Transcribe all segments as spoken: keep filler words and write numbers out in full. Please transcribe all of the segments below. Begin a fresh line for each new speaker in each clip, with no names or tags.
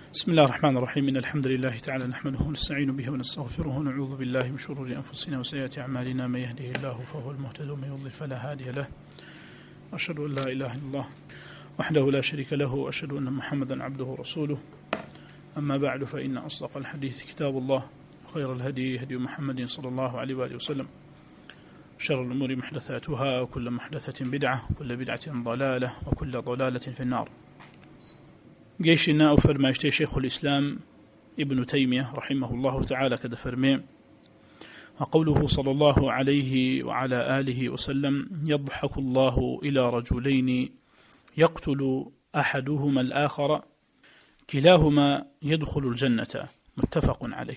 بسم الله الرحمن الرحيم. إن الحمد لله تعالى نحمده ونستعين به ونستغفره ونعوذ بالله من شرور أنفسنا وسيئات أعمالنا. من يهده الله فهو المهتد ومن يضلل فلا هادي له. وأشهد أن لا إله إلا الله وحده لا شريك له وأشهد أن محمدا عبده ورسوله. أما بعد فإن أصدق الحديث كتاب الله وخير الهدي هدي محمد صلى الله عليه وآله وسلم. شر الأمور محدثاتها وكل محدثة بدعة وكل بدعة ضلالة وكل ضلالة في النار. جيشنا وفرماشتي شيخ الإسلام ابن تيمية رحمه الله تعالى كذا فرمي وقوله صلى الله عليه وعلى آله وسلم: يضحك الله إلى رجلين يقتل أحدهما الآخر كلاهما يدخل الجنة متفق عليه.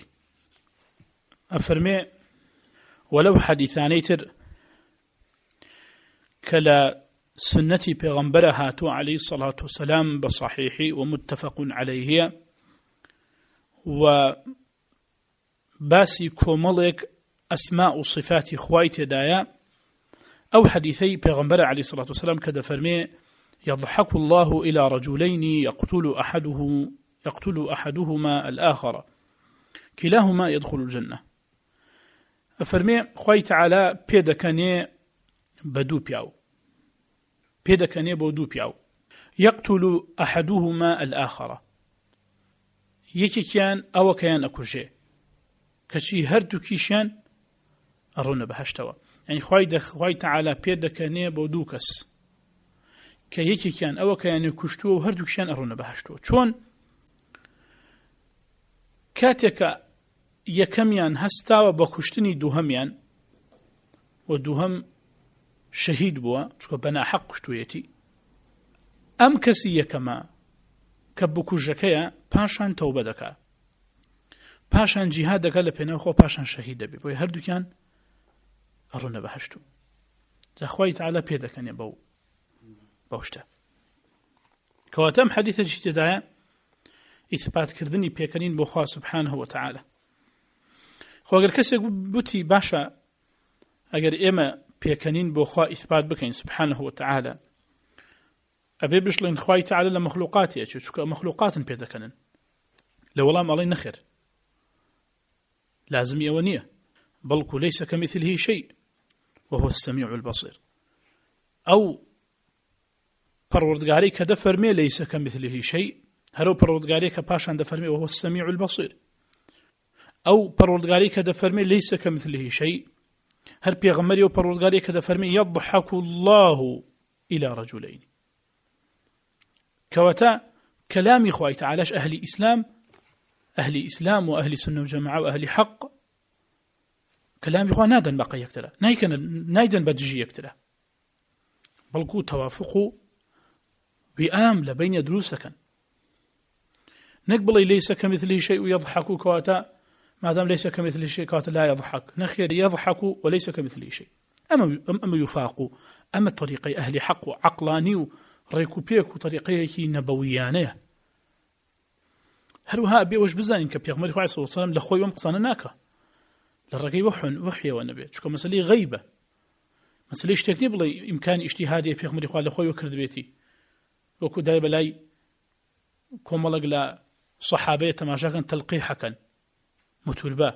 أفرمي ولو حديثانيتر كلا سنتي پیغمبرها تو عليه الصلاة والسلام بصحيح ومتفق عليه وباسي كوملك أسماء صفات خويت دايا أو حديثي پیغمبر عليه الصلاة والسلام كذا فرمي: يضحك الله إلى رجلين يقتل أحده يقتل أحدهما الآخر كلاهما يدخل الجنة. أفرمي خوي تعالى بيدكني بدو بياو بيدكني بدو بياو يقتل أحدهما الآخر يكي كان أو كان أكوجي كشي هردو كيشان أرونا بهشتوا يعني خوي دخ خوي تعالى بيدكني بدو كس كيكي كان أو كان كشتو وهردو كيشان أرونا بهشتوا شون كاتك يكميان هستاوە بە کوشتنی دووهەمیان و دووهەم شەهید بووە چکە بەناحەق کوشتوویەتی. ئەم کەسی یەکەمە کە بکوژەکەیە پاشان تەوبە دەکا، پاشان جیهاد دەکا لە پێناو خۆ، پاشان شەهید دەبێت، بۆیە هەردووکیان ئەڕۆنە بەهەشتوو. جا خوای تەعالە پێ دەکەنێ بەو بەو شتە. کەواتە ئەم حەدیثە چی تێدایە؟ ئیثباتکردنی پێکەنین بۆ خوا سبحانه وتعالى. خو اگر کەسێک بوتی باشە ئەگەر ئێمە پێکەنین بۆ خوا ئیثبات بکەین سبحانه وتعالى، ئەبێ بشڵین خوای تەعالە لە مەخلوقاتی ئەچێت، چونکە مەخلوقاتن پێ دەکەنن. لە وەڵام ئەڵێ نەخێر، لازمی ئەوە نییە، بەڵکو لەیسە کەمیثلیه شەیء وهو السەمیع البەصیر. ئەو پەروەردگارەی کە دەفەرمێ لەیسە کەمیثلیه شەیء، هەرەو پەروەردگارەی کە پاشان دەفەرمێ وهو السەمیع البەصیر. أو پروردگاری که دفرمی لیس کمثله شيء، هر پیغمبری و پروردگاری که دفرمی يضحك الله إلى رجلين. كوتا كلامي خوای تعالیش أهل إسلام أهل إسلام وأهل سنة وجماعة وأهل حق، كلامي خواه نادن بقى يكتره، نايدن بدجي يكتره، بلكو توافقوا بآم لبين دروسكن. نقبل ليس كمثله شيء ويضحك كواتا، ما دام ليس كمثله شيء كواتا لا يضحك، نخير يضحك وليس كمثله شيء. أما أما يفاق، أما طريقي أهل حق وعقلاني وريكو بيكو طريقي نبويانه. هروها أبي وش بزانين كبيغمبر صلى الله عليه وسلم لخوي يوم قصانا ناكا للرقي وحن وحي والنبي، شكو مسألة غيبة، مسألة اشتكني بلي إمكان اجتهادي بيغمبر خواه لخوي وكرد بيتي وكو دايب لاي كومالق لا صحابية تماشا كان تلقيحا كان متوربا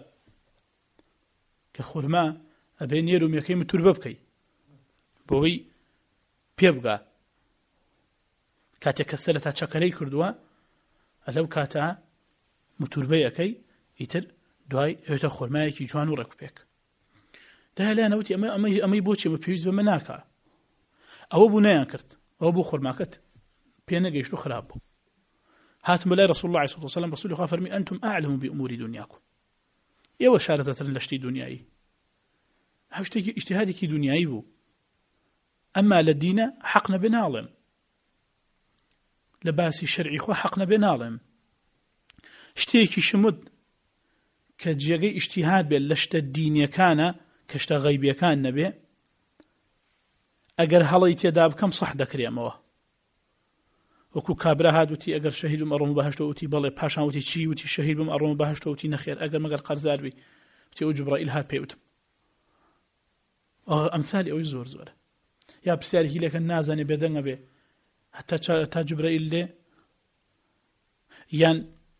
كخورما أبين يروم يكي متوربا بكي بوي بيبقى كاتا كسلتا شكالي كردوا ألو كاتا متوربا يكي يتر دواي يوتا خورما يكي جوانو ركو بيك ده لا نوتي أما, أما, أما يبوتي ببيوز بمناكا أو بو نيان كرت أو بو خورما كت بيانا قيشتو خرابو. هاتم بلاي رسول الله عليه الصلاة والسلام رسول الله فرمي: أنتم أعلم بأمور دنياكم. يو شارزة لشتي دنياي، هاشتي اجتهادك دنياي بو، أما لدينا حقنا بنالم، لباسي شرعي خو حقنا بنالم، اشتيكي شمد كجيغي اجتهاد بي لشت الدين كان كشت غيبي كان نبي أجر هليتي داب كم صح دكري أموه وكو كابرا هادوتي اگر شهيد بم أروم بهشت وتي بالله باشان وتي شي وتي شهيد بم أروم بهشت وتي نخير اگر مگر قرزار بي وتي وجبرائيل هات بيوتم امثال او زور زور يا بسالي هي لك نازني بدن به حتى تا جبرائيل لي يان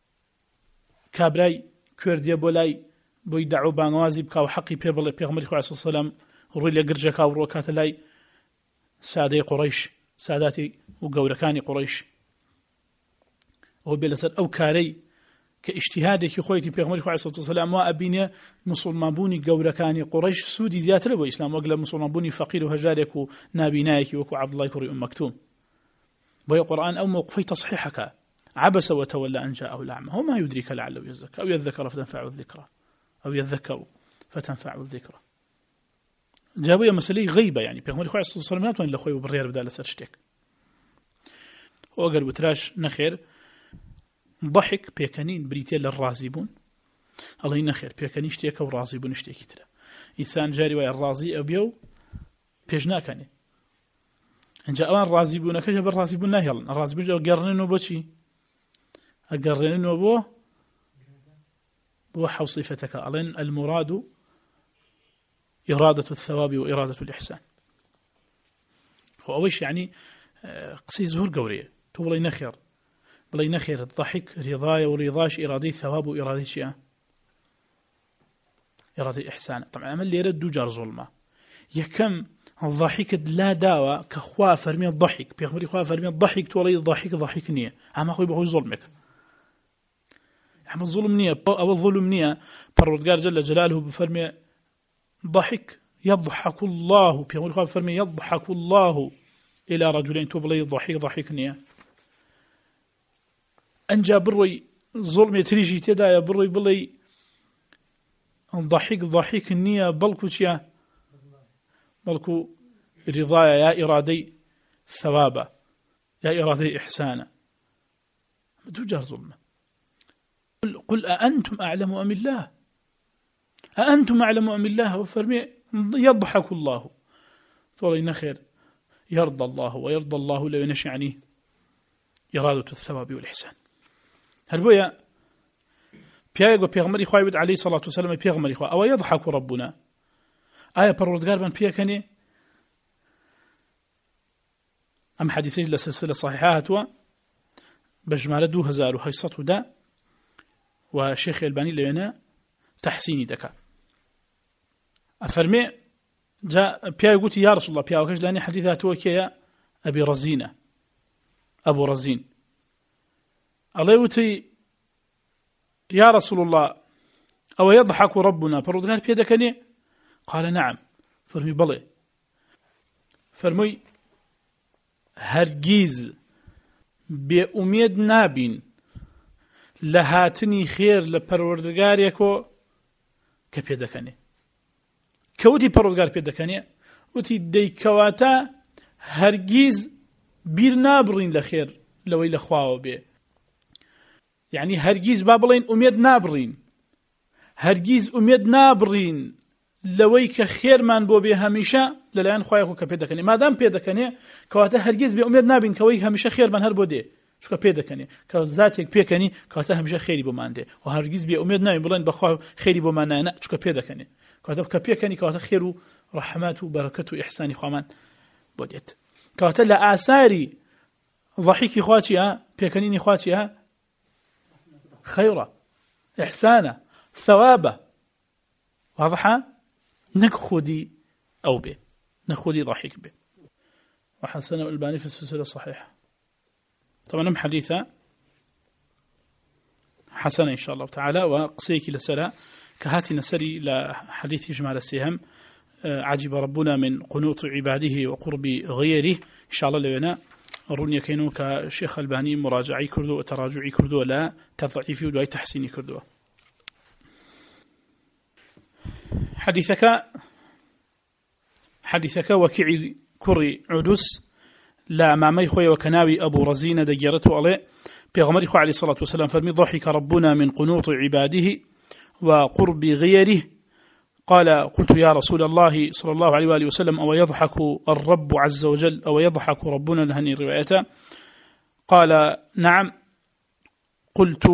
کابرای کوردیە بۆ لای بۆی داعوە بانگوازی بکە و حەقی پێ بڵێ پێغەمبەری خوا عەلەیهی سەلام ڕووی لە گرجەکە و ڕۆکاتە لای سادەی قوڕەیش ساداتی و گەورەکانی قوڕەیش ئەوە بێ لەسەر ئەو کارەی کە ئیجتیهادێکی خۆیەتی پێغەمبەری خوا عەلەیهی سەلام وا ئەبینێ موسڵمانبوونی گەورەکانی قوڕەیش سوودی زیاترە بۆ ئیسلام وەک لە موسڵمانبوونی فەقیر و هەژارێک و نابینایەکی وەکو عەبدوڵڵای کوڕی ئوم مەکتوم بۆیە قورئان ئەو موقفەی تەصحیحەکە عبس وتولى أن جاءه الأعمى وما يدريك لعله يزكى أو يذكر فتنفعه الذكرى أو يذكر فتنفعه الذكرى جابوا مسألة غيبة يعني بيغمر خوي صلى الله عليه وسلم ناتوان لخوي وبريار بدال سرشتك وقال بتراش نخير ضحك بيكنين بريتيل للرازبون الله ينخير بيكنين اشتيك ورازبون اشتيك ترى إنسان جاري ويا الرازي أبيو بيجنا كاني إن جاء الرازبون كجب الرازبون لا يلا الرازبون جاء قرنين وبوشي أقرنين وبو بو حوصفتك ألين المراد إرادة الثواب وإرادة الإحسان هو أوش يعني قصي زهور قورية تو بلي نخير بلي نخير الضحك رضاية ورضاش إرادي ثواب وإرادي شيء إرادي إحسان طبعا أمل لي يرد جار ظلمة يكم الضحك لا داوى كخوا فرمي الضحك بيخبري خوا فرمي الضحك تولي الضحك ضحك نية أما أخوي بخوي ظلمك أما الظلم نية أو الظلم نية پروردگار جل جلاله بفرمي ضحك يضحك الله بيقول خاف فرمي يضحك الله إلى رجلين تبلي ضحك ضحك نية أنجا بروي ظلم يتريجي تدا بروي بلي ضحك ضحك نية بلكو شيا بلكو رضايا يا إرادي ثوابا يا إرادي إحسانا تجار ظلمه قل, قل أأنتم أعلم أم الله أأنتم أعلم أم الله وفرمي يضحك الله فولينا خير يرضى الله ويرضى الله لو ينشي عنه إرادة الثواب والإحسان هل بويا بياغو بيغمري خواهي عليه الصلاة والسلام بيغمري خواهي أو يضحك ربنا آية پروردگار من بيغني أم حديثي لسلسلة صحيحة هتوا بجمال دو هزار وهيصة دا وشيخ الباني لينا تحسيني دكا أفرمي جاء بيا يقول يا رسول الله بيا وكش لاني حديثات وكيا أبي رزينة أبو رزين الله يوتي يا رسول الله أو يضحك ربنا فرد قال بيا دكني قال نعم فرمي بلي فرمي هرگيز بأميد نابين لهاتني خير لپروردگاريكو كبيدكني كوتي پروردگار بيدكني وتي ديكواتا هرگيز بير نابرين لخير لوي لخواو بي يعني هرگيز بابلين اميد نابرين هرگيز اميد نابرين لوي كخير من بو بي هميشه للان خوايكو كبيدكني ما دام بيدكني كواتا هرگيز بي اميد نابين كوي هميشه خير من هر بودي شو كبيدكني كذاتك بيكني كواتا هميشه خيري بو مانده وهرگيز بي اميد نابين بلين بخوا خيري بو مانه شو كبيدكني كواتا كبيكني كواتا خير ورحمات وبركه واحسان خوامان بوديت كواتا لا اثاري ضحكي خواتيها بيكنيني خواتيها خيرا احسانا ثوابا واضحه نخودي او به نخودي ضحك به وحسن الألباني في السلسله الصحيحه طبعا حديثا حسن إن شاء الله تعالى وقصيك لسلا كهاتي نسري لحديث جمال السهم عجب ربنا من قنوط عباده وقرب غيره إن شاء الله لنا الرنيا كينو كشيخ الباني مراجعي كردو وتراجعي كردو لا تضعيفي ودواي تحسيني كردو حديثك حديثك وكعي كري عدس لا مامي خويا وكناوي أبو رزين دجرته عليه بيغمر خو عليه الصلاة والسلام فرمي ضحك ربنا من قنوط عباده وقرب غيره قال قلت يا رسول الله صلى الله عليه وآله وسلم أو يضحك الرب عز وجل أو يضحك ربنا لهني روايته قال نعم قلت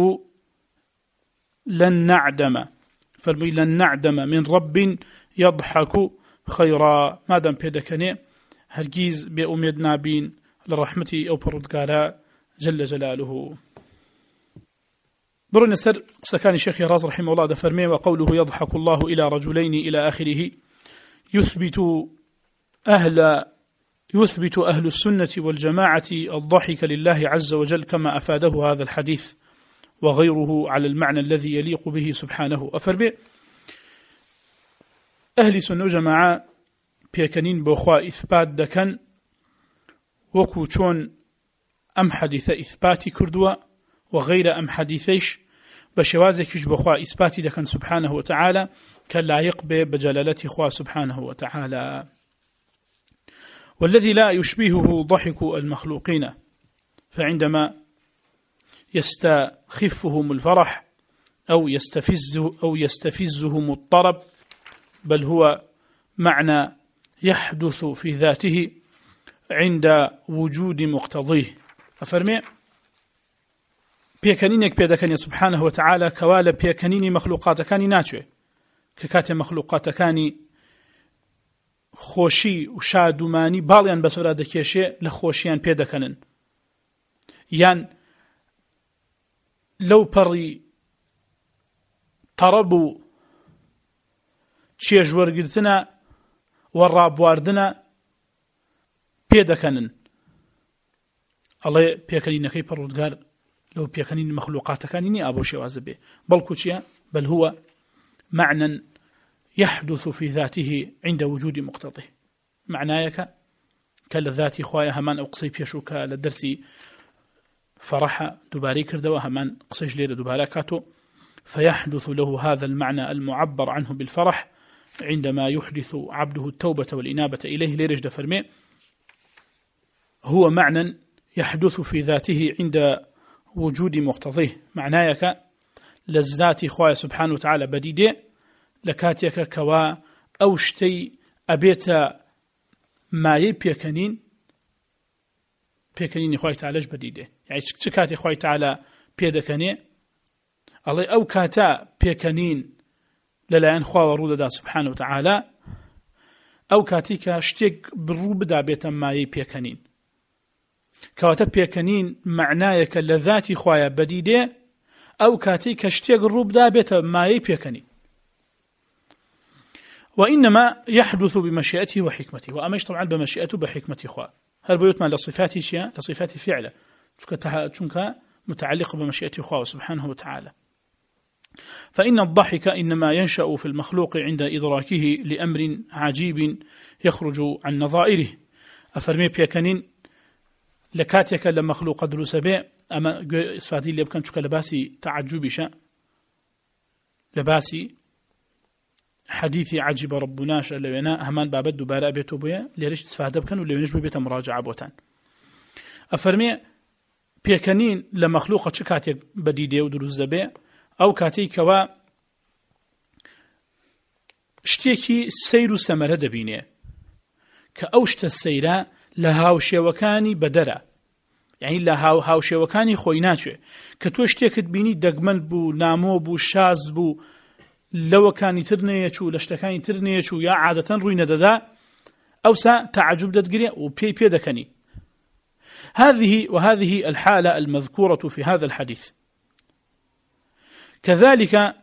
لن نعدم فرمي لن نعدم من رب يضحك خيرا ما دام بيدكني هرگيز بأميد نابين لرحمتي أو پروردگارا جل جلاله برون سر سكان الشيخ راز رحمه الله دفرمي وقوله يضحك الله إلى رجلين إلى آخره يثبت أهل يثبت أهل السنة والجماعة الضحك لله عز وجل كما أفاده هذا الحديث وغيره على المعنى الذي يليق به سبحانه. أفرمي أهل سنة وجماعة بيكنين بخوا إثبات دكن وكو چون أم حديث إثباتي كردوا وغير أم حديثيش بشوازكش بخوا إثباتي دكن سبحانه وتعالى كلا يقبي بجلالة خوا سبحانه وتعالى. والذي لا يشبهه ضحك المخلوقين، فعندما يستخفهم الفرح أو يستفزه أو يستفزهم الطرب، بل هو معنى يحدث في ذاته عند وجود مقتضيه. أفرمي بيكنينك بيدكني سبحانه وتعالى كوالا بيكنيني مخلوقات كاني ناتشوي ككات مخلوقات كاني خوشي وشادوماني باليان بسورة دكيشي لخوشيان بيدكنن، يان لو بري طربو چێژ وەرگرتنە وەڕابواردنە پێدەکەنن. ئەڵێ پێکەنینەکەی پەروەردگار لەو پێکەنین مەخلوقاتەکانی نییە ئابۆ شێوازە بێ، بەڵکو چییە؟ بل هو معنى يحدث في ذاته عند وجود مقتضيه. معنايك كالذات خوايا همان أو قصي بيشوك للدرسي فرح دباري كردوا همان قصي جليل دباراكاتو، فيحدث له هذا المعنى المعبر عنه بالفرح عندما يحدث عبده التوبة والإنابة إليه. ليرج دفرمي هو معنى يحدث في ذاته عند وجود مقتضيه. معنايك لزنات خوايا سبحانه وتعالى بديدة لكاتيك كوا أوشتي أبيت ما يبيكنين بيكنين خوايا تعالى بديدة، يعني تكاتي خوايا تعالى بيدكني الله أو كاتا بيكنين للاين خوا ورود دا سبحانه وتعالى أو كاتيك شتيك بالروب دا بيتا ما يبيكنين كواتا بيكنين معنايك لذاتي خوايا بديدة أو كاتيك شتيك الروب دا بيتا ما يبيكنين، وإنما يحدث بمشيئته وحكمته. وأمش طبعا بمشيئته بحكمته خوا هل بيوتما لصفاته شيء لصفاته فعله چونك متعلق بمشيئته خوا سبحانه وتعالى. فإن الضحك إنما ينشأ في المخلوق عند إدراكه لأمر عجيب يخرج عن نظائره. أفرمي بيكنين لكاتيك لمخلوق دروس به أما إصفادي اللي بكان شك لباسي تعجب شاء لباسي حديثي عجب ربنا شاء لوينا همان بابد دوباره بيتو بيه ليش استفاده بكن ولوينش بيته مراجعه بوتان. افرمي بيكنين لمخلوقه شكاتي بديده ودروز دبه او كاتي كوا شتيكي سير سمره دبينه كاوشت السيره لهاوشه وكاني بدره، يعني لهاو هاوشه وكاني خويناچه كتو شتيكت بيني دغمل بو نامو بو شاز بو لو كان ترنيچو لشتكاني ترنيچو يا عاده روينه ددا او سا تعجب ددغري وبي بي دكني. هذه وهذه الحاله المذكوره في هذا الحديث. كذلك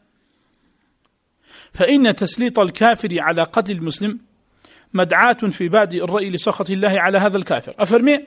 فإن تسليط الكافر على قتل المسلم مدعاة في بادئ الرأي لسخط الله على هذا الكافر. أفرمي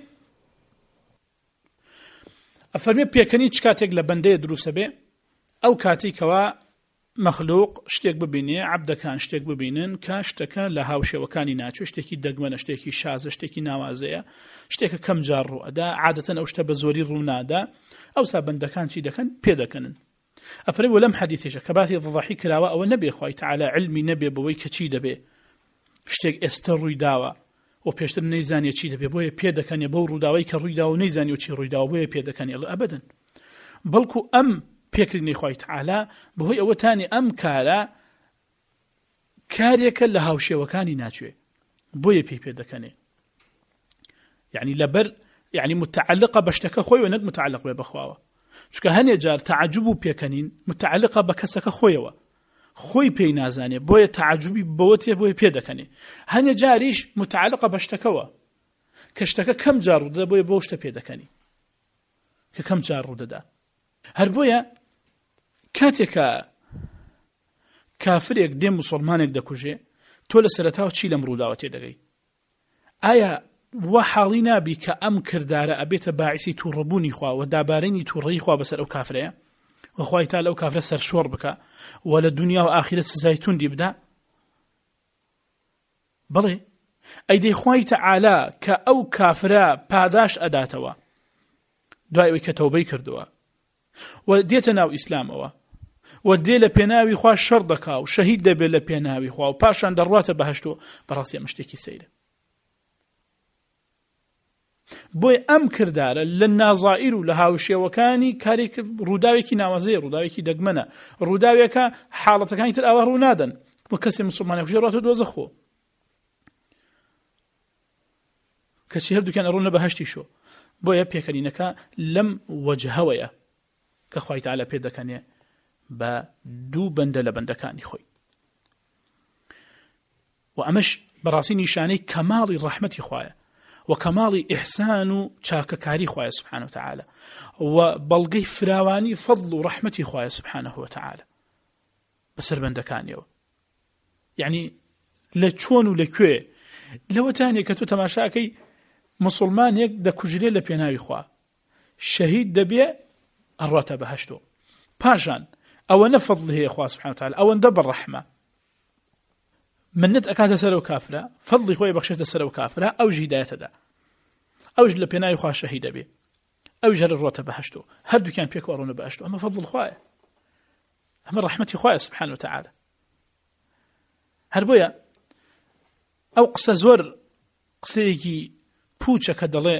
أفرمي بيكني تشكاتك لبندي دروس به أو كاتي كوا مخلوق شتيك ببيني عبد كان شتيك ببينن كاشتك لهاوشه وكاني ناتشو شتيكي دغمن شتيكي شاز شتيكي نوازيه شتيك كم جار ادا عاده او شتب زوري رونادا او سابند كان شي دكن بيدكن. أفرمي ولم حديثه كباثي الضحك لا او النبي خوي تعالى علمي نبي بوي كچي دبه شتيك استروي داوا و پێشتر نەیزانێ چی دەبێ بۆیە پێ دەکەنێ بەو ڕووداوەی کە ڕوویدا و نەیزانی و چی ڕوویداوە بۆیە پێ دەکەنێ ئەبەدەن، بەڵکو ئەم پێکردنی خۆی تەعالا بەهۆی ئەوەتانی ئەم کارە کارێکە لە هاوشێوەکانی ناچوێ بۆیە پێی پێ دەکەنێ، یعنی لەبەر یعنی متعلقە بە شتەکە خۆی و نەک متعلق بێ بەخواوە، چونکە هەنێ جار تەعەجوب و پێکەنین متعلقە بە کەسەکە خۆیەوە خۆی پێی نازانێ بۆیە تەعەجوبی بەوەتێ بۆیە پێ دەکەنێ، هەنێ جاریش متعلقە بە شتەکەوە کە شتەکە کەم جار ڕوودەدا بۆیە بۆ شتە پێ دەکەنی کە کەم جار ڕوودەدا. هەر بۆیە کاتێکە کافرێک دێ موسڵمانێک دەکوژێ تۆ لە سەرەتاوە چی لەم ڕووداوە تێدەگەی؟ ئایا وا حاڵی نابی کە ئەم کردارە ئەبێتە باعیسی تووڕەبوونی خوا و دابارەنی تووڕەیی خوا بەسەر ئەو کافرەیە و خوای تا لەو کافرە سەرشۆڕ بکە و لە دنیا و ئاخرەت سزای توندی بدا؟ بەڵێ ئەی دەی خوای تەعالا کە ئەو کافرە پاداش ئەداتەوە دوای ئەوەی کە تەوبەی کردووە و دێتە ناو ئیسلامەوە و دێ لە پێناوی خوا شەڕ دەکا و شەهید دەبێت لە پێناوی خوا و پاشان دەڕواتە بەهەشت و بەڕاستی ئەمە شتێکی سەیرە. بۆی ئەم کردارە لە نازائیر و لە هاوشێوەکانی کارێک ڕووداوێکی ناوازەیە، ڕووداوێکی دەگمەنە، ڕووداوێکە حاڵەتەکانی تر ئاوا ڕوو نادەن بۆ کەسێ موسڵمانێک کوژێ ڕاتە دۆزەخۆ کەچی هەردووکیان ئەڕۆنە بەهەشتیشۆ. بۆیە پێکەنینەکە لەم وەجهەوەیە کە خوای تەعالا پێ دەکەنێ بە دوو بەندە لە بەندەکانی خۆی و ئەمەش بەڕاستی نیشانەی کەماڵی ڕەحمەتی خوایە و کەماڵی ئیحسان و چاکەکاری خوایە سبحانه وتعالى و بەڵگەی فراوانی فەضڵ و ڕەحمەتی خوایە سبحانه وتعالى بەسەر بەندەکانیەوە. یعنی لە چۆن و لەکوێ لەوەتانێک کە تۆ تەماشاکەی مسلمانێک دەکوژرێ لە پێناوی خوا شەهید دەبێ ئەڕواتە بەهەشتۆ پاشان ئەوەنە فەضڵ هەیە خوا سبحانه وتعالى ئەوەندە بەڕەحمە منت ئەکاتە سەر و کافرە فەضڵی خۆی بەخشێتە سەر و کافرە ئەوش هیدایەتەدا ئەوش لە پێناوی خوا شەهید دەبێ ئەوش هەر ڕواتە بەهەشتۆ هەردووکیان پێکەوە ڕۆنە بەهەشتۆ. ئەمە فەضڵ خوایە، ئەمە ڕەحمەتی خوایە سبحانه وتعالى. هەر بۆیە ئەو قسە زۆر قسەیەکی پوچە کە دەڵێ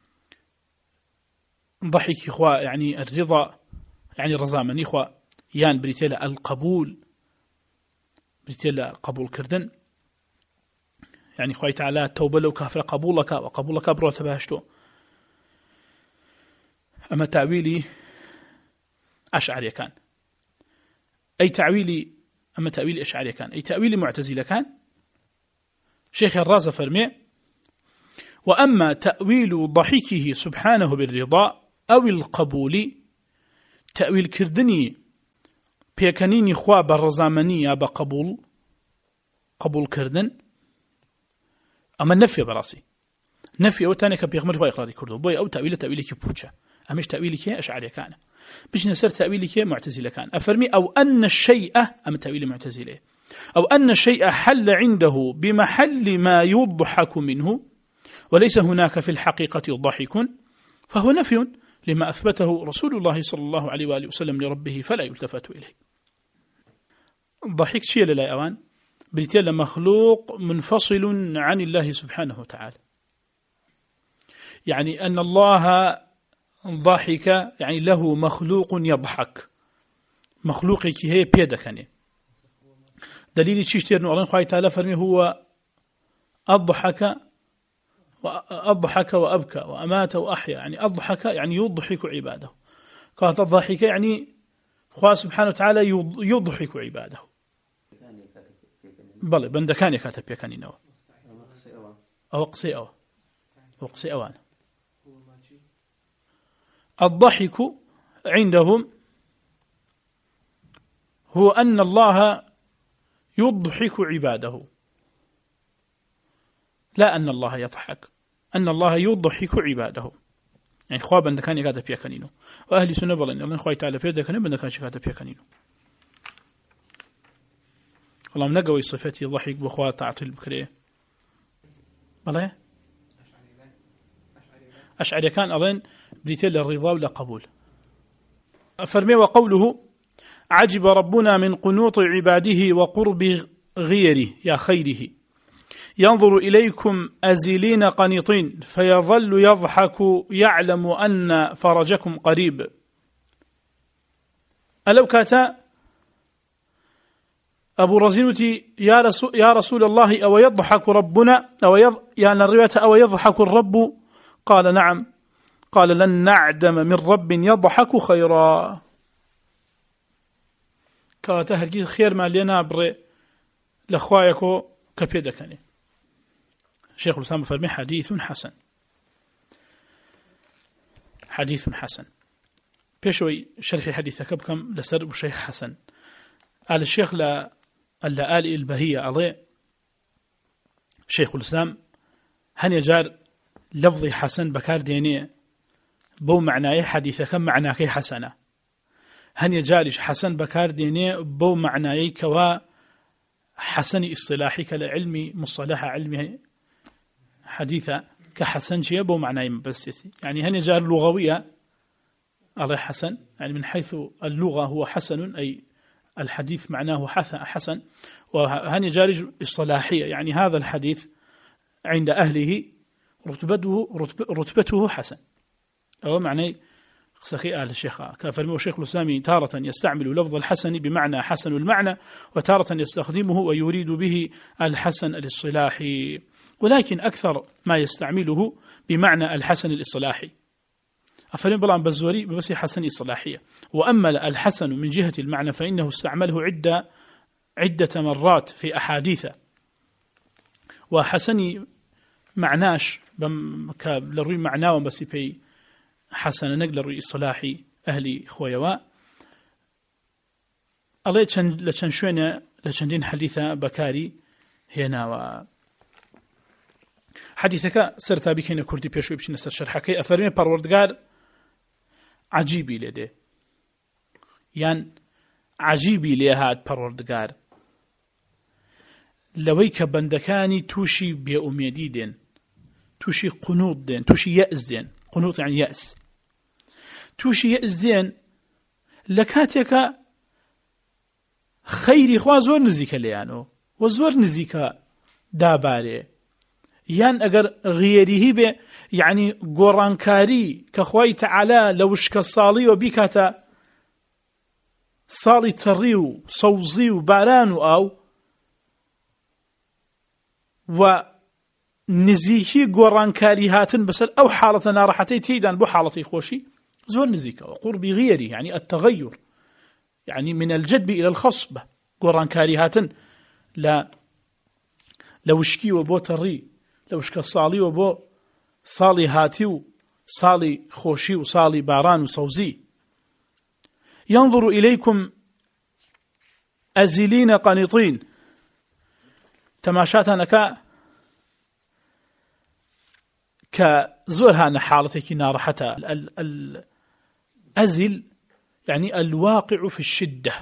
ضحیکی خوا یعنی الرضا یعنی ڕەزامەنی خوا یان بریتێ لە القبول بریتێ لە قبول کردن یعنی خوای تەعالا تەوبە لەو کافرە قبولەکە و قبولەکە بڕۆتە بەهەشتۆ. ئەمە تاویلی ئەشعەریەکان. ئەی تاویلی ئەمە تاویلی ئەشعەریەکان. ئەی تاویلی معتەزیلەکان شيخ الرازة فرمي وأما تأويل ضحكه سبحانه بالرضا أو القبول تأويل كردني بيكنيني خوا بالرزامنية بقبول قبول كردن أما النفي براسي نفي أو تاني كبيغمر خوا إقراري كردو بوي أو تأويل تأويلي كبوشة أمش تأويلي كي أشعري كان بيش نسر تأويلي كي معتزلة كان أفرمي أو أن الشيء أما تأويل معتزلة أو أن الشيء حل عنده بمحل ما يضحك منه وليس هناك في الحقيقة ضحك فهو نفي لما أثبته رسول الله صلى الله عليه وآله وسلم لربه فلا يلتفت إليه. ضحك شيء لا أوان بريتيل مخلوق منفصل عن الله سبحانه وتعالى، يعني أن الله ضحك يعني له مخلوق يضحك مخلوقك هي بيدكني دليل تشتير إنه الله خوي تعالى فرمي هو أضحك وأضحك وأبكى وأمات وأحيا يعني أضحك يعني يضحك عباده قالت الضحك يعني خواه سبحانه وتعالى يضحك عباده بلى بند كان يكاتب يكاني نوا أو قصي أو وقصي أوان الضحك عندهم هو أن الله يضحك عباده لا أن الله يضحك أن الله يضحك عباده يعني خواه بند كان يكاتب يكانينو وأهل سنة بلين الله خواه تعالى بيدا كان بند كان يكاتب يكانينو والله منقوي صفتي ضحك بخواه تعطيل بكريه بلى أشعري كان أظن بريتيل الرضا ولا قبول أفرمي وقوله عجب ربنا من قنوط عباده وقرب غيره يا خيره ينظر إليكم أزلين قنيطين فيظل يضحك يعلم أن فرجكم قريب. ألو كاتا أبو رزينتي يا رسول, يا رسول الله أو يضحك ربنا أو يض... يعني الرواية أو يضحك الرب قال نعم قال لن نعدم من رب يضحك خيرا كاتا هرگيز خير ما لنا بري لخوايكو كبيدكني. شيخ الإسلام فرمي حديث حسن حديث حسن بيشوي شرح حديث كبكم لسر بشيخ حسن آل الشيخ لا ألا آل البهية عليه شيخ الإسلام هن يجار لفظي حسن بكار ديني بو معناه حديث كم معناه كي حسنة هن يجارش حسن بكار ديني بو معناه كوا حسن اصطلاحي كالعلمي مصطلح علمي حديثة كحسن شيء بو معناه بس يعني هن يجار لغوية على حسن يعني من حيث اللغة هو حسن أي الحديث معناه حسن وهن يجارج اصطلاحية يعني هذا الحديث عند أهله رتبته رتبته حسن أو معنى سخي آل الشيخ كفرمه الشيخ الإسلامي تارة يستعمل لفظ الحسن بمعنى حسن المعنى وتارة يستخدمه ويريد به الحسن الاصطلاحي ولكن أكثر ما يستعمله بمعنى الحسن الاصطلاحي أفرم بلان بزوري بس حسن اصطلاحية وأما الحسن من جهة المعنى فإنه استعمله عدة عدة مرات في أحاديث وحسني معناش للروي معناه بس في حسن نقل الروي اصطلاحي أهلي خويوا الله لچن شوينه لچندين حديثة بكاري هنا و حديثك سرتا بكين كردي بيشوي بشي نسر شرحكي أفرمي پروردگار عجيبي لده يعني عجيبي لهاد پروردگار لوي كبندكاني توشي بأميدي دين توشي قنوط دين توشي يأس دين قنوط يعني يأس توشي يأس دين لكاتك خيري خوا زور نزيك ليانو وزور نزيك داباري يان اگر غيره به يعني قرانكاري كخواي تعالى لوشك الصالي وبيكاتا صالي تريو صوزي وبارانو او ونزيكي قرانكاري هاتن بس او حالة نارحتي تيدان بو حالتي خوشي زور نزيكا وقرب غيري يعني التغير يعني من الجدب الى الخصب قرانكاري هاتن لا لوشكي وبو تري لوشك صالي وبو صالي هاتي وصالي خوشي وصالي باران وصوزي ينظر إليكم أزلين قنطين تماشاتنا ك كزورها نحالتك نارحتا الأزل يعني الواقع في الشدة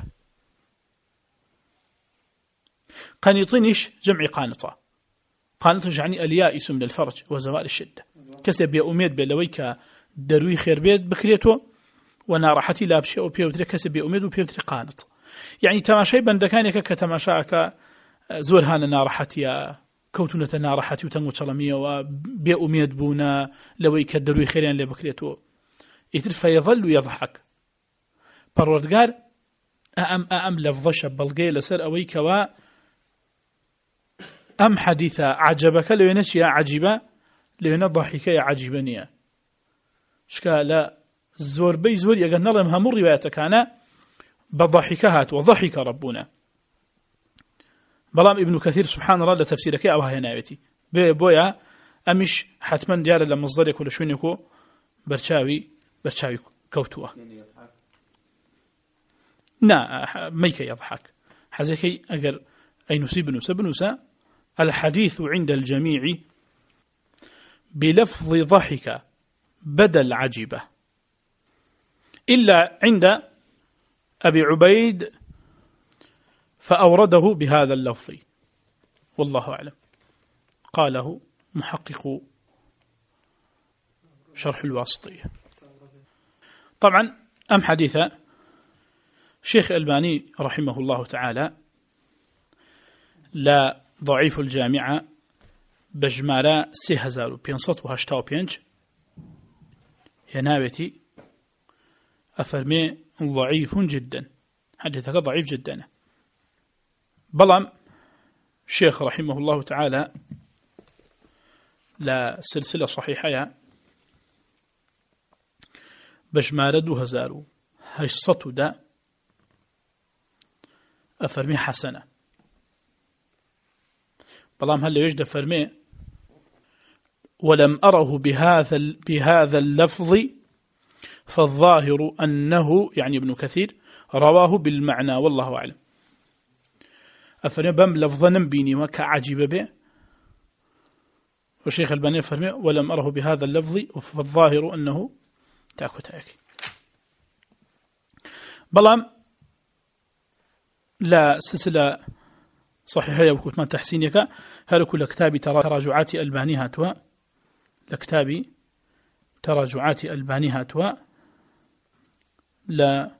قنطينش جمع قانطة قانطة يعني اليائس من الفرج وزوال الشدة كسب يا أميد بلويك دروي خير بيت بكريته ونارحتي لابشي أو بيوتري كسب يا أميد وبيوتري قانط يعني تماشي بندكانك كتماشاك زورها نارحتي كوتونة نارحتي وتنغو تشلمية وبيا أميد بونا لويك دروي خيرين لبكريته يتر فيظل يضحك پروردگار أم أم لفظش بلغي لسر أويك و أم حديثة عجبك لو ينشي عجيبة لو ينضحك عجيبانية شكا لا زور بي زور يقال نظم هم الرواية كان بضحكهات وضحك ربنا بلام ابن كثير سبحان الله لتفسيرك أو هنايتي بويا أمش حتما ديار لما الظريك ولا شونيكو برشاوي برشاوي كوتوه نا ميك يضحك حزكي أجر أي نسيب نسى بنسى الحديث عند الجميع بلفظ ضحك بدل عجيبة إلا عند أبي عبيد فأورده بهذا اللفظ والله أعلم قاله محقق شرح الواسطية طبعا أم حديثة شيخ الباني رحمه الله تعالى لا ضعيف الجامعة بجمارة سهزار بينصت وهشتاو بينج ينابتي أفرمي ضعيف جدا حديثك ضعيف جدا بلام شيخ رحمه الله تعالى لا سلسلة صحيحة بجمارة دو هزارو هشتو دا أفرمي حسنة بلام هل يجد فرمي ولم أره بهذا بهذا اللفظ فالظاهر أنه يعني ابن كثير رواه بالمعنى والله أعلم. أفرمي بم لفظا بيني وكعجب به، والشيخ الباني فرمي ولم أره بهذا اللفظ فالظاهر أنه تاكو تاكي. بلام لا سلسلة صحيحة وكتمان تحسينك هل كل كتاب تراجعات ألباني هاتوا لكتاب تراجعات ألباني هاتوا لا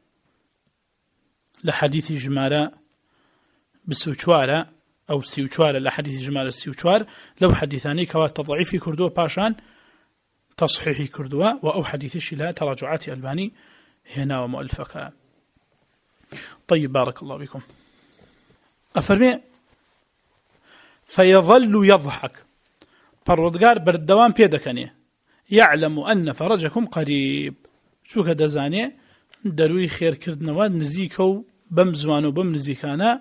لحديث جمالة بسوچوارة أو سيوچوارة لحديث جمالة سيوچوار لو حديثاني كوات تضعيفي كردوة باشان تصحيحي كردوة وأو حديثش لا تراجعات ألباني هنا ومؤلفك. طيب بارك الله بكم. أفرمي فيظل يضحك پروردگار بردوام بيدكني يعلم أن فرجكم قريب شو كده زاني دروي خير كردنوا نزيكو بمزوانو بم نزيكانا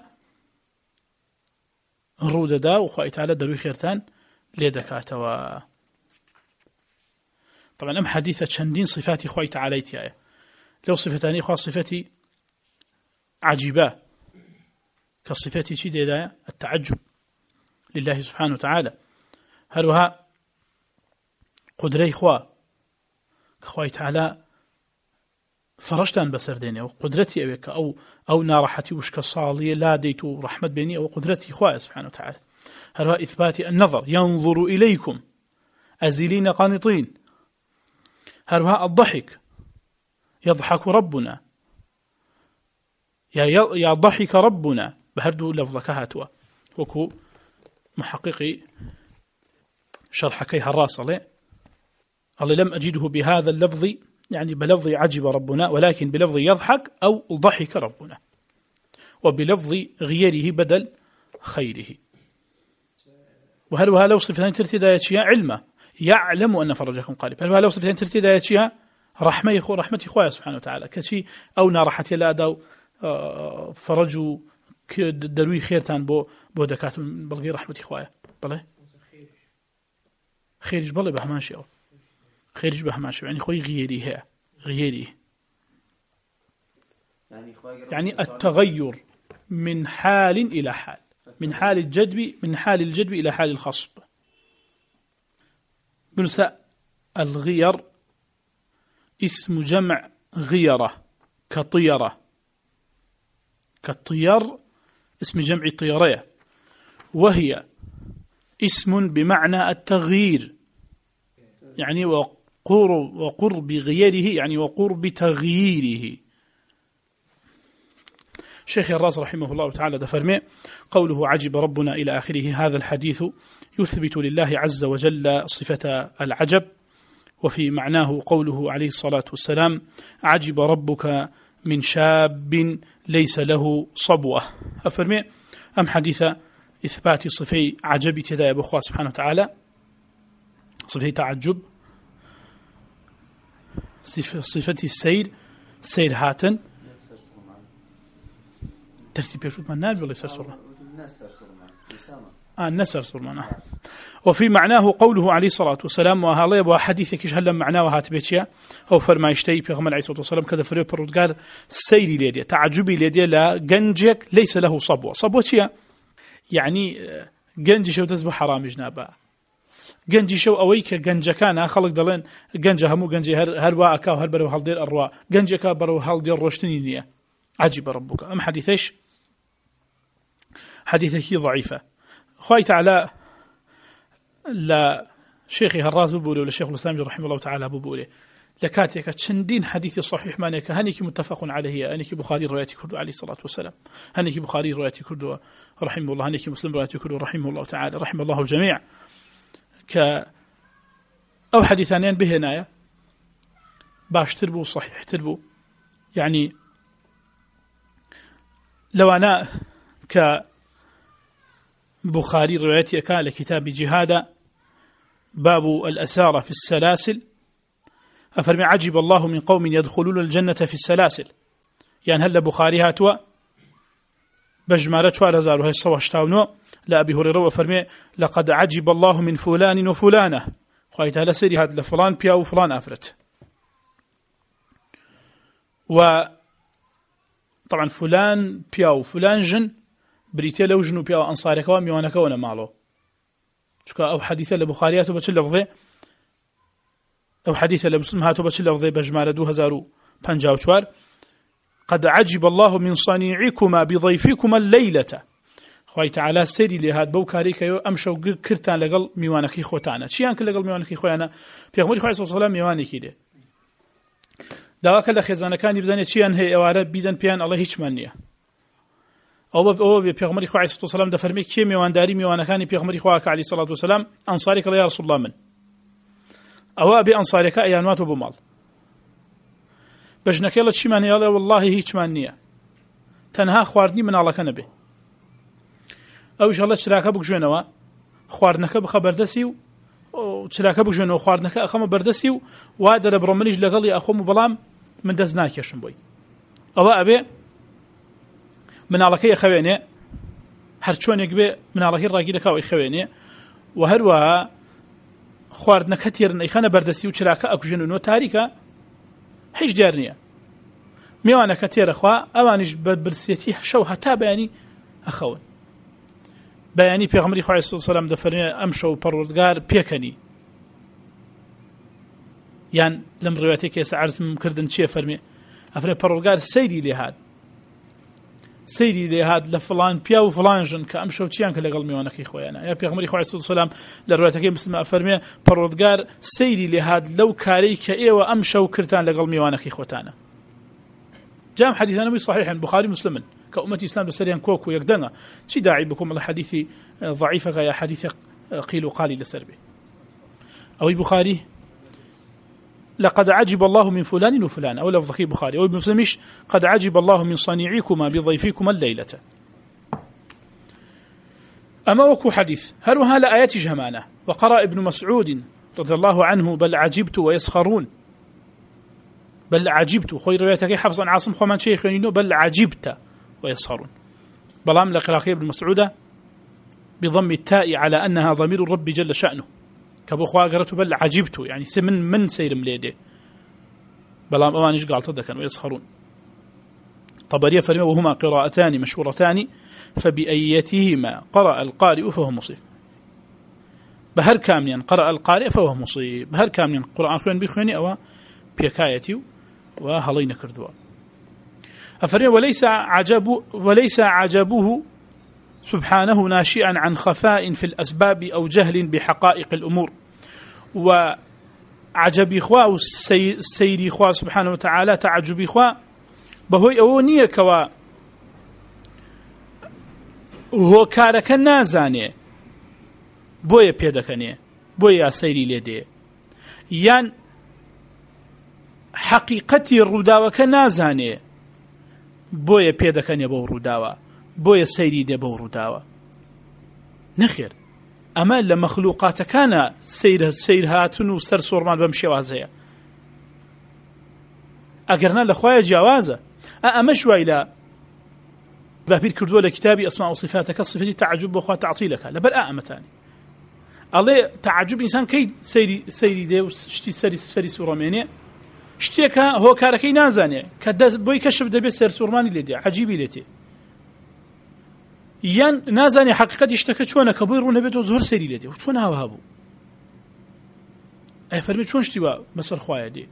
رودة دا وخوائي تعالى دروي خيرتان ليدكاتوا. طبعا أم حديثة شندين صفاتي خوائي تعالى تيايا لو صفتاني خواه صفتي عجيبة كالصفاتي شي دي التعجب لله سبحانه وتعالى هلوها قدري خواه خوائي تعالى فرشتان بسرديني أو قدرتي أويك أو أو نارحتي وشك صالية لا ديتو رحمة بيني أو قدرتي خواه سبحانه وتعالى هلوها إثبات النظر ينظر إليكم أزلين قانطين هلوها الضحك يضحك ربنا يا يا ضحك ربنا بهردو لفظك هاتوا وكو محققي شرحكي هالراصلي الله لم أجده بهذا اللفظ يعني بلفظ عجب ربنا ولكن بلفظ يضحك أو ضحك ربنا وبلفظ غيره بدل خيره. وهل وها لو صفتان ترتدايتشيها علمه يعلم أن فرجكم قريب. هل وها لو صفتان ترتدايتشيها رحمة يخو رحمة إخوة سبحانه وتعالى كشي أو نارحتي لا داو فرجوا دروي خيرتان بو بو دكات بلغي رحمة إخوة بله خيرج بله بهماشي أو خيرج بهماشي يعني خوي غيري هي غيري يعني التغير من حال إلى حال من حال الجدب من حال الجدب إلى حال الخصب. بنساء الغير اسم جمع غيرة كطيرة كالطير اسم جمع طيرية وهي اسم بمعنى التغيير يعني وقرب, وقرب غيره يعني وقرب تغييره. شيخ الراس رحمه الله تعالى دفرمي قوله عجب ربنا إلى آخره هذا الحديث يثبت لله عز وجل صفة العجب وفي معناه قوله عليه الصلاة والسلام عجب ربك من شاب ليس له صبوة. أفرمي أم حديث إثبات صفي عجب تدايا بأخوة سبحانه وتعالى صفي تعجب صفة السير سير هاتن ترتيب يشوت من نال ولا يسر سرمان آه النسر سرمان وفي معناه قوله عليه الصلاة والسلام وهذا يبقى حديثك هل معناه وهاتبيتشيا أو فرمايشتي بيغمر عليه الصلاة والسلام كذا فريق بردقار سيري ليديا تعجبي ليديا لا جنجك ليس له صبوة صبوة شيا يعني جنجي شو تسبح حرام جنابا جنجي شو أويك جنجا كان خلق دلين جنجا همو جنجي هر هر واقع وهر برو هل دير أرواء جنجا كبرو هل دير روشتنينية عجب ربك. أم حديثش حديثك ضعيفة خوي تعالى لا شيخي هراز ببولي ولا شيخ الإسلام رحمه الله تعالى ببولي لكاتيك تشندين حديث صحيح مانيك هنيك متفق عليه هنيك بخاري رواية كردو عليه الصلاة والسلام هنيك بخاري رواية كردو رحمه الله هنيك مسلم رواية كردو رحمه الله تعالى رحمه الله الجميع ك أو حديثانيان بهنايا باش تربو صحيح تربو يعني لو أنا ك بخاري روايتي أكا لكتاب جهاد باب الأسارة في السلاسل أفرمي عجب الله من قوم يدخلون الجنة في السلاسل يعني هل بخاري هاتوا بجمالة شوال هزار وهي الصوى اشتاونو لا أبي هريرة وفرمي لقد عجب الله من فلان وفلانة خواهي تعالى سيري هاد لفلان بيا وفلان أفرت و طبعا فلان پیاو فلان ژن بریتێ لەو ژن و پیاوە ئەنسارێکەوە میوانەکەەوە لە ماڵەوە چکە ئەو حەدیثە لە بوخاریات و بەچ لەفظێ ئەو حەدیثە لە مسلم هاتۆ بەچ لەفظێ بە ژمارە دوو هەزار و پەنجاو و چوار قد عجب الله من صنيعكما بضيفكما الليلة خوای تعالی سەیری لێ هات بەو کارەی کە ئەم شەو کردتان لەگەڵ میوانەکەی خۆتانە چیان کرد لەگەڵ میوانەکەی خۆیانە پێغەمبەری خوا صلی الله علیه و سلم میوانێکی لێ داواکە لە خێزانەکانی بزانێت چیان هەیە ئێوارە بیدەن پێیان ئەڵێ هیچمان نییە ئەوە ئەوە بێ پێغەمبەری خوا صلی الله علیه و سلم دەفەرمێ کێ میوانداری میوانەکانی پێغەمبەری خوا علیه الصلاة والسلام ئەنساری کە یا رسول الله من ئەوە بێ ئەنساریەکە ئەیانواتەوە بۆ ماڵ بەژنەکەی لە چیمان هەیە ئەڵێ والله هیچمان نییە تەنها خواردنی مناڵەکە نەبێ ئەویش هەڵە چراکە بگژێنەوە خواردنەکە بخە بەردەسی و چراکە بگژێنەوە خواردنەکە ئەخەمە بەردەسی و وا دەرە بڕۆ منیش لەگەڵی ئەخۆم و بەڵام من دەست ناکێشم بۆی ئەوە ئەبێ مناڵەکەی ئەخەوێنێ هەر چۆنێک بێ مناڵەکەی ڕاگی دەکاوەی خەوێنێ و هەروەها خواردنەکە تێرن ئەیخەنە بەردەسی و چراکە ئەکوژێنەوە تاریکە هیچ دیار نییە میوانەکە تێرەخوا ئەوانیش بە برسێتی شەو هەتا بەیانی ئەخەون بەیانی پێغەمبەری خوا صلی الله علیه و سلم دەفەرمێ ئەم شەو پەروەردگار پێکەنی یان لەم ڕێوەتێک ئێستا عەرزم کردن چییە فەرمێ ئەفرێ پەروەردگار سەیری لێ هات سەیری لێ هات لە فڵان پیا و فڵان ژن کە ئەم شەو چیان کە لەگەڵ میوانەکەی خۆیانە یا پێغەمبەری خوا صلی الله علیه و سلم لە ڕێوەتەکەی مسلم ئەفەرمێ پەروەردگار سەیری لێ هات لەو کارەی کە ئێوە ئەم شەو کردتان لەگەڵ میوانەکەی خۆتانە جام حديثنا صحيح البخاري مسلم كأمة إسلام بسريان كوكو يقدنا شي داعي بكم الحديث ضعيفة يا حديث قيل وقال لسربه أو البخاري لقد عجب الله من فلان وفلان أو لفظ بخاري أو ابن مسلمش قد عجب الله من صنيعكما بضيفكما الليلة أما وكو حديث هل وهذا آيات جهمانة وقرأ ابن مسعود رضي الله عنه بل عجبت ويسخرون بل عجبت خوي روايتك حفص عن عاصم خمان شيخ ينو بل عجبت ويسخرون بلام لقراقي ابن مسعود بضم التاء على أنها ضمير الرب جل شأنه كابو خوا قرأته بل عجبت يعني من من سير مليده بلام أوانيش قال تدكن ويسخرون طبرية فرمى وهما قراءتان مشهورتان فبأيتهما قرأ القارئ فهو مصيب بهر كامل قرأ القارئ فهو مصيب بهر كامل قرآن خوين بخويني أو بيكايتي وهلين كردوا أفرمى وليس عجب وليس عجبه سبحانه ناشئا عن خفاء في الأسباب أو جهل بحقائق الأمور وعجب إخوة السير إخوة سبحانه وتعالى تعجب إخوة بهوي أونية كوا هو كارك نازاني بويا بيدكني بويا سيري لدي يان حقيقتي الرداوة كنازاني بويا بيدكني بو رداوة بويا سيري دي بو رداوة نخير أما لمخلوقات كان سير سير هاتن وسر سورمان بمشي وازيا أقرنا لخوايا جوازة أما شوي لا بابير كردوا لكتابي أسماء وصفاتك الصفة تعجب وخوا تعطيلك لبل أمتاني الله تعجب إنسان كي سيري سيري دي وشتي سيري سيري سورمانية شتيك هو كاركي نازاني كداز بوي كشف دبي سير سورماني لدي عجيبي لتي يان نازاني حقيقة اشتكت شوانا كبير ونبيتو زهر سيري لدي وشون هاو هابو أي فرمي شون شتوا مسر خوايا دي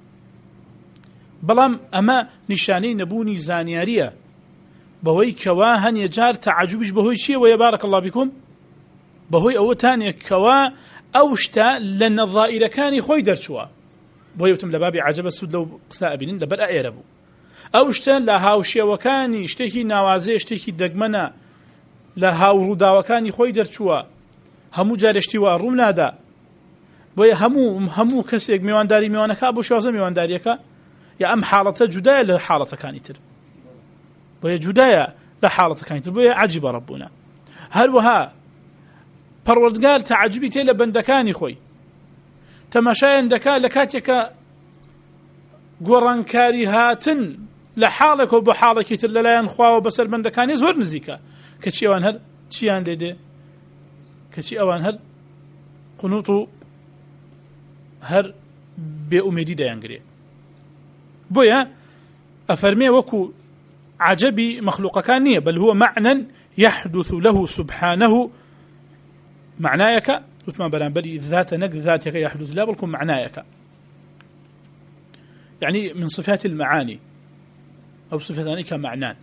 بلام أما نشاني نبوني زانيارية بهوي كوا هن يجار تعجبش بهوي شيء ويبارك الله بكم بهوي أو تاني كوا أوشتا لأن الظائر كان خوي درشوا بهوي يتم لبابي عجب السود لو قساء بنين لبرأ يربو أوشتا لهاوشي وكاني اشتكي نوازي اشتكي دقمنا لهاو ردا وكاني خوي درشوا همو جارشتي وروم نادا بهوي همو همو كسيك ميوان داري ميوانكا أبو شوازا ميوان داريكا يا أم حالته جداية لحالة كان يتر وهي جداية لحالة كان يتر وهي عجب ربنا هل وها پروردگار تعجبي تيلا بندكاني خوي تماشاين دكا لكاتيك قرانكاري هاتن لحالك وبحالك يتر لا ينخوا وبسر بندكاني زور نزيكا كشي اوان هل تشيان ليدي كشي اوان هل قنوطو هر بأميدي دا ينقري بويا أفرمي وكو عجبي مخلوق كان بل هو معنى يحدث له سبحانه معنايك وتما بلان بلي ذات نك ذاتك يحدث لا بلكم معنايك، يعني من صفات المعاني أو صفتان كمعنان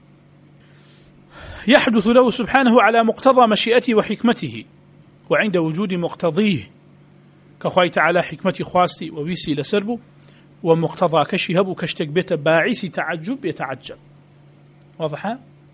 يحدث له سبحانه على مقتضى مشيئته وحكمته وعند وجود مقتضيه كخوي تعالى حكمتي خواستي وويسي لسربه ومقتضى كشهب كشتك بيت باعث تعجب يتعجب. واضح؟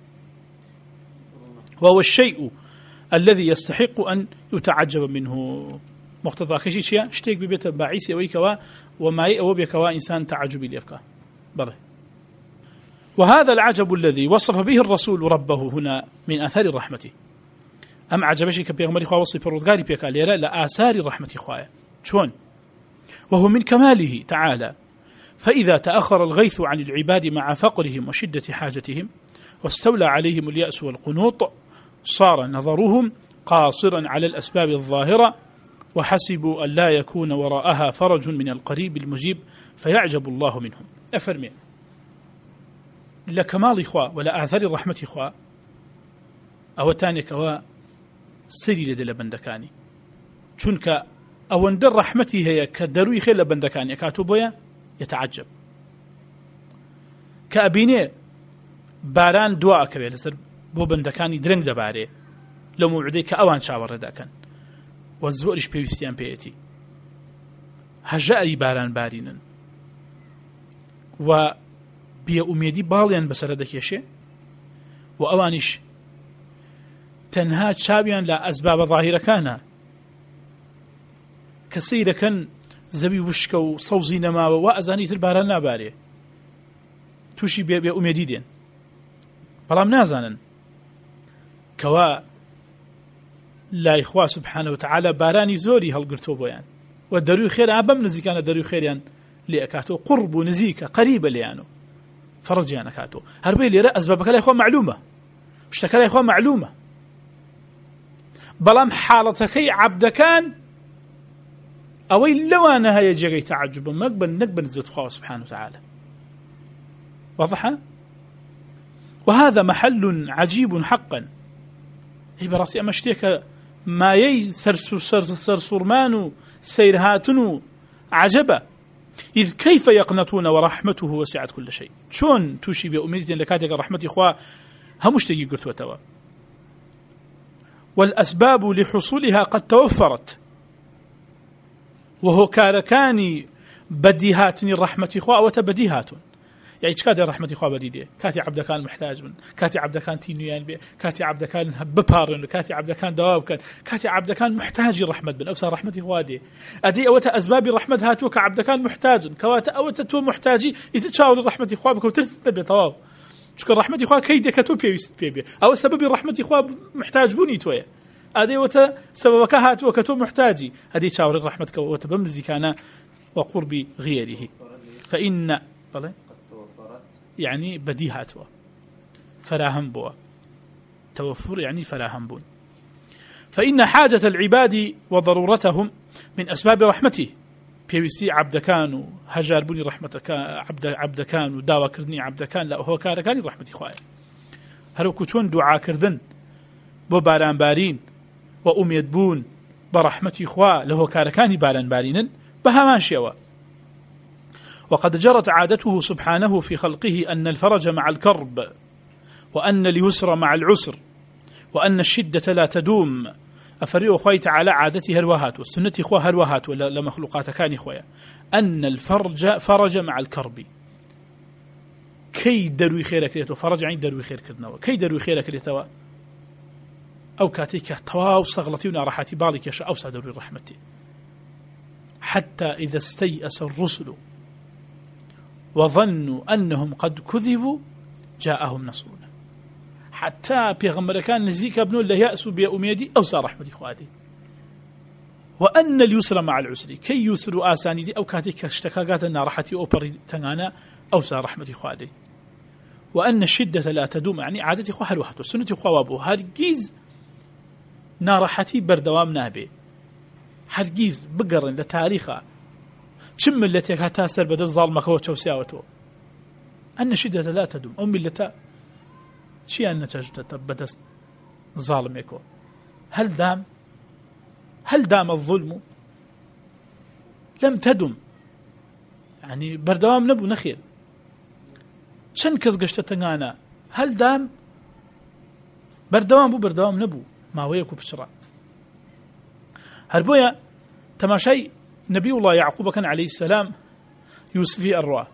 وهو الشيء الذي يستحق أن يتعجب منه. مقتضى كشي شيء اشتيك ببيت باعث ويكوا وما يأوى بكوا إنسان تعجب ليبكى بله. وهذا العجب الذي وصف به الرسول ربه هنا من آثار رحمته. أم عجبشي كبيغمري خواه وصف الرودقاري بيكا ليرا لآثار رحمة خواه شون؟ وهو من كماله تعالى. فإذا تأخر الغيث عن العباد مع فقرهم وشدة حاجتهم واستولى عليهم اليأس والقنوط صار نظرهم قاصرا على الأسباب الظاهرة وحسبوا أن لا يكون وراءها فرج من القريب المجيب فيعجب الله منهم. أفرمي لكمال إخوة ولا آثار رحمة إخوة أو تانيك أو سري لدى بندكاني چونك أو اندر رحمتي هي كدروي خير لبندكاني كاتوبويا يتعجب كأبيني باران دواء كبير لسر بو بندكاني درنگ دباري لو موعدي كأوان شاور رداكن والزورش بيوستيان بيئتي هجائي باران بارينن و بيا أميدي باليان بسردك يشي وأوانش تنها تشابيان لا أسباب ظاهرة كان كسيرة كان زبي وشكا وصوزي نما وأزاني ترباران ناباري توشي بيا, بيا أميدي دين بلام نازانا كوا لا إخوة سبحانه وتعالى باراني زوري هالقرتو بيان والدروي خير عبم نزي كان دروي خيريان لأكاتو قرب ونزيكا قريبا ليانو فرجيانا كاتو هربي لي رأس بابك لا إخوة معلومة اشتكى لا إخوة معلومة بلام حالتكي عبدكان أوي لو أنا هيا جاي تعجب مقبل نقبل نزبط خواه سبحانه وتعالى. واضحة؟ وهذا محل عجيب حقا. هي براسي أمشتيك ما يسرسرمان سيرهاتن عجبا إذ كيف يقنطون ورحمته وسعت كل شيء. شون توشي بأميزة لكاتك رحمة إخوة همشتكي قلت وتوا والأسباب لحصولها قد توفرت وهو كاركاني بديهات الرحمة إخوة وتبديهات يعني كاتي رحمة إخوة بديدة كاتي عبد كان محتاج من كاتي عبد كان تينيان بي كاتي عبد كان ببارن كاتي عبد كان دواب كان كاتي عبد كان محتاج رحمة بن أبصر رحمة إخوة دي أدي أوت أسباب رحمة هاتو كعبد كان محتاج كوات أوت تو محتاجي يتشاور رحمة إخوة بكو ترتب بي طواب شكر رحمة إخوة كيد كتو بي يست بي أو سبب رحمة إخوة محتاج بني تويا أدي أوت سبب كهاتو كتو محتاجي أدي تشاور رحمة كوات بمزي كان وقرب غيره فإن طلع يعني بديهات فراهم بوا توفر يعني فراهم بون فإن حاجة العباد وضرورتهم من أسباب رحمته بيوستي عبد كان هجار بني رحمتك عبد عبد كان وداوا كردني عبد كان لا هو كان كان رحمتي خوايا هل كنتون دعاء كردن بو باران بارين وأميد بون برحمتي خوا له كان كان باران بارين بهمان شيوا وقد جرت عادته سبحانه في خلقه أن الفرج مع الكرب وأن اليسر مع العسر وأن الشدة لا تدوم أفريق خوي تعالى عادته هلوهات والسنة إخوة هلوهات ولا لمخلوقات كان إخوة أن الفرج فرج مع الكرب كي دروي خيرك ليتو فرج عين دروي خير كدنوا كي دروي خيرك ليتوا أو كاتيك تواو صغلتي ونارحاتي بالك يشاء أوسع دروي رحمتي حتى إذا استيأس الرسل وظنوا أنهم قد كذبوا جاءهم نصرنا حتى بيغمبر كان نزيك ابنه لا يأسوا بأميدي أوسع رحمة إخواتي وأن اليسر مع العسر كي يسر آساني دي أو كاتيك اشتكاقات النارحة أوبر تنانا أوسع رحمة إخواتي وأن الشدة لا تدوم يعني عادة إخوة الوحد والسنة إخوة وابو هرقيز نارحتي بردوام نابي هرقيز بقرن لتاريخها چم التي كتاسر بدل ظالمك هو تشوسياوتو أن الشدة لا تدوم أو ملتا شيئا نتجت بدست ظالم يكون هل دام هل دام الظلم لم تدم يعني بردوام نبو نخير شن كز قشت تنانا هل دام بردوام بو بردوام نبو ما ويكو بشرا هربويا تماشي نبي الله يعقوب كان عليه السلام يوسفي الروا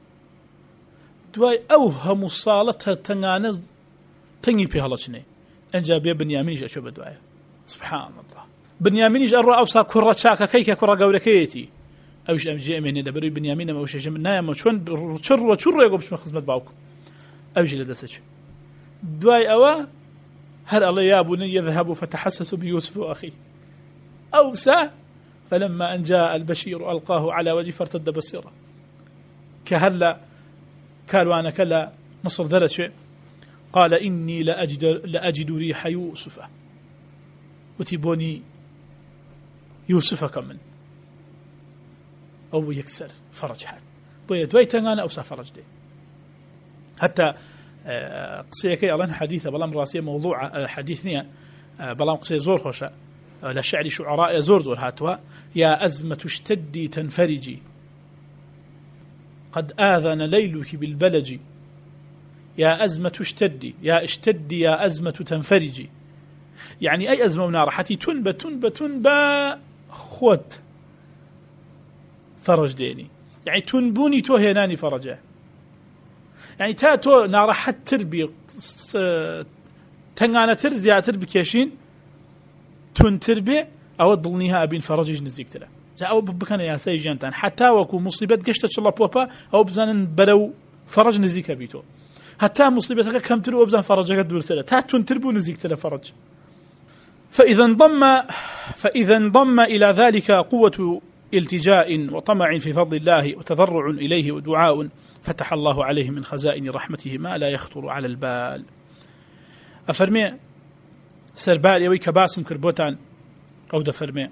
دواي أوهم الصالة تنانا تنجي بها لشني أنجا بي بنيامين أشوف دواي سبحان الله بنيامين الروا أوصى كرة شاكا كيكا كرة قولكيتي أوش أمجي أمين دبري بنيامين ما وش جم نايم وشون شر وشر يقوم بش خدمة باوك أوش لدسش دواي أوا هل الله يا بني يذهبوا فتحسسوا بيوسف وأخيه أوسى فلما أن جاء البشير ألقاه على وجه فارتد بصيرا كهلا قالوا أنا كلا مصر درجة قال إني لأجد, لأجد ريح يوسف وتبوني يوسف كمن أو يكسر فرج حد بويد ويتنانا أو سفرج دي حتى قصيكي ألان حديثة بلام راسية موضوع حديثني بلام قصية زور خوشة لشعر شعراء زور دور هاتوا يا أزمة اشتدي تنفرجي قد آذن ليلك بالبلج يا أزمة اشتدي يا اشتدي يا أزمة تنفرجي يعني أي أزمة ونار حتي تنبى تنبى تنبى خود فرج ديني يعني تنبوني تو هناني فرجه يعني تا تو نار حد تربي تنغانا ترزي يا تربي كيشين تن تربي أو ضلنيها أبين فرجج نزيك تلا أو بكنا يا سيجانتان حتى وكو مصيبة قشتش الله بوبا أو بزان بلو فرج نزيك بيتو حتى مصيبتك كم تلو بزان فرجك دور تلا تا تن تربو نزيك تلا فرج فإذا انضم فإذا انضم إلى ذلك قوة التجاء وطمع في فضل الله وتضرع إليه ودعاء فتح الله عليه من خزائن رحمته ما لا يخطر على البال أفرمي سربال يويك باسم كربوتان أو دفرمي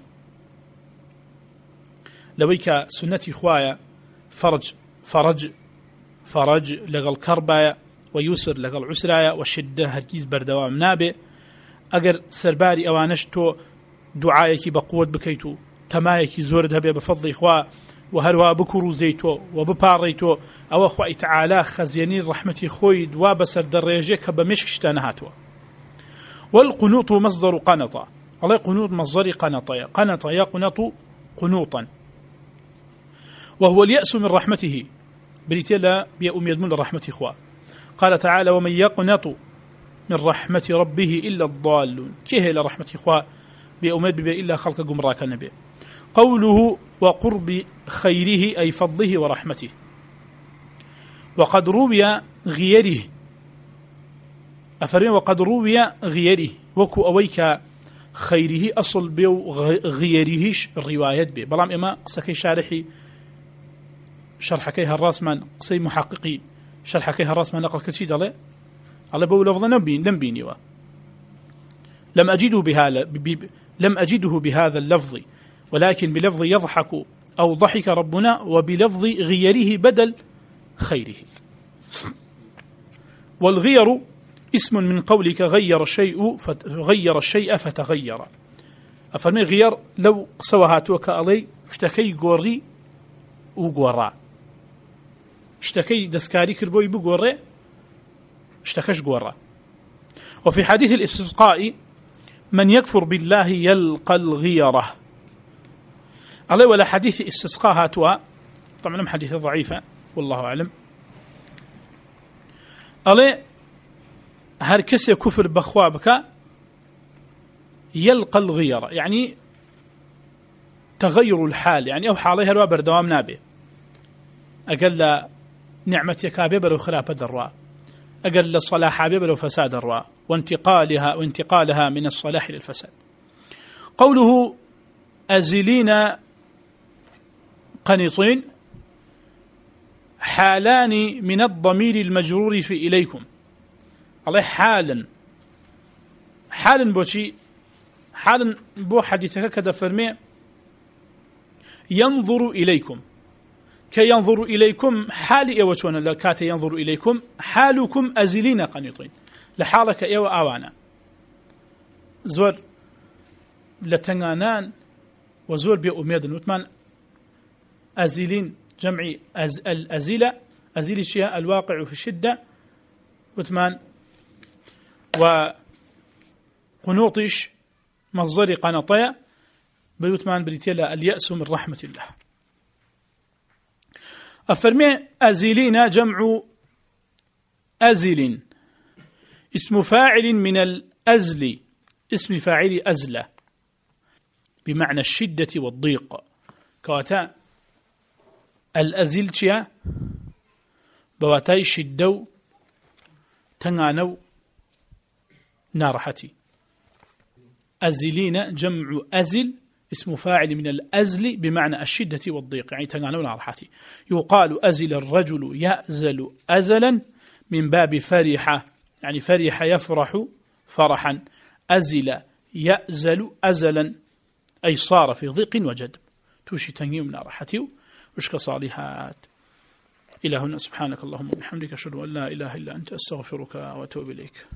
لويك سنتي خوايا فرج فرج فرج لقل كربايا ويسر لقل عسرايا والشدة هركيز بردوام نابي أجر سربالي أوانشتو دعايك بقوة بكيتو تمايك زورد هبه بفضل إخوة وهروا بكرو زيتو وبباريتو أو أخوة تعالى خزيني رحمتي خويد وابسر دريجيك بمشكشتانهاتو والقنوط مصدر قنطة الله قنوط مصدر قنطة قنطة يقنط قنوطا وهو اليأس من رحمته بريتلا بيأم يدمون رحمة إخوة قال تعالى ومن يقنط من رحمة ربه إلا الضالون كيه إلى رحمة إخوة بيأم يدمون إلا خلق قمراك النبي قوله وقرب خيره أي فضله ورحمته وقد روي غيره أفرين وقد روي غيره وكو أويك خيره أصل بيو غيرهش الروايات بي بلام إما قسكي شارحي شرحكيها الراسمان قسي محققي شرحكيها الراسمان نقل كتشيد عليه على بو لفظ نبين لم بينيوا لم أجده بهذا لم أجده بهذا اللفظ ولكن بلفظ يضحك أو ضحك ربنا وبلفظ غيره بدل خيره والغير اسم من قولك غير الشيء غير الشيء فتغير أفرمي غير لو قسوهاتوك علي اشتكي قوري وقورا اشتكي دسكاري كربوي بقوري اشتكش قورا وفي حديث الاستسقاء من يكفر بالله يلقى الغيرة علي ولا حديث استسقاء هاتوا طبعا حديث ضعيفة والله أعلم علي هر كسي كفر بخوابك يلقى الغيرة يعني تغير الحال يعني أو حاليها الوابر دوام نابي أقل نعمة يكابي بلو خلافة الرواء أقل صلاح بلو فساد الرواء وانتقالها وانتقالها من الصلاح إلى الفساد قوله أزلين قنطين حالان من الضمير المجرور في إليكم الله حالا حالا بوشي حالا بو حديثك كذا فرمي ينظر إليكم كي ينظر إليكم حال إيوتون لكات ينظر إليكم حالكم أزلين قنطين لحالك إيو آوانا زور لتنغانان وزور بأميد وثمان أزلين جمعي أز الأزيلة أزيل شيء الواقع في الشدة وثمان وقنوطش مصدر قنطية بيوثمان بريتيلا اليأس من رحمة الله. أفرمي أزيلين جمع أزل اسم فاعل من الأزل اسم فاعل أزلة بمعنى الشدة والضيق كواتا الأزلتيا بواتاي شدو تنغانو نارحتي. أزلين جمع أزل اسم فاعل من الأزل بمعنى الشدة والضيق يعني تنغانو نارحتي. يقال أزل الرجل يأزل أزلا من باب فرح يعني فرح يفرح فرحا أزل يأزل أزلا أي صار في ضيق وجد توشي تنغيم نارحتي وشك صالحات. إلى هنا سبحانك اللهم وبحمدك أشهد أن لا إله إلا أنت أستغفرك وأتوب إليك.